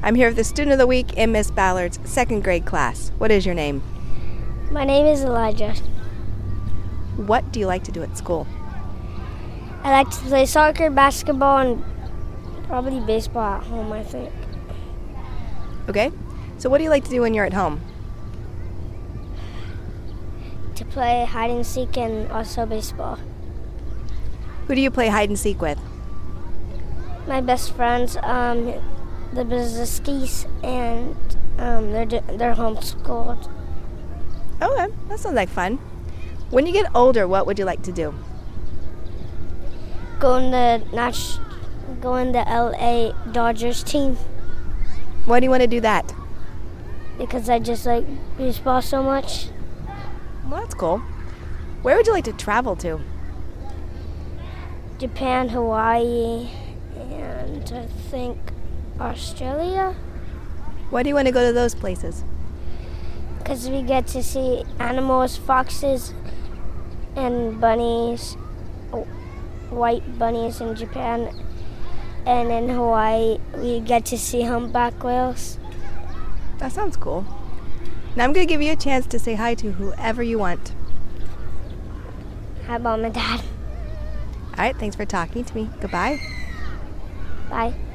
I'm here with the Student of the Week in Miss Ballard's second grade class. What is your name? My name is Elijah. What do you like to do at school? I like to play soccer, basketball, and probably baseball at home, I think. Okay. So what do you like to do when you're at home? To play hide and seek and also baseball. Who do you play hide and seek with? My best friends, the Brzezinskis, and they're homeschooled. Okay, that sounds like fun. When you get older, what would you like to do? Go in the LA Dodgers team Why do you want to do that? because I just like baseball so much. Well, that's cool. Where would you like to travel to? Japan, Hawaii, and I think Australia. Why do you want to go to those places? Because we get to see animals, foxes, and bunnies, white bunnies in Japan. And in Hawaii, we get to see humpback whales. That sounds cool. Now I'm going to give you a chance to say hi to whoever you want. Hi, Mom and Dad. All right, thanks for talking to me. Goodbye. Bye.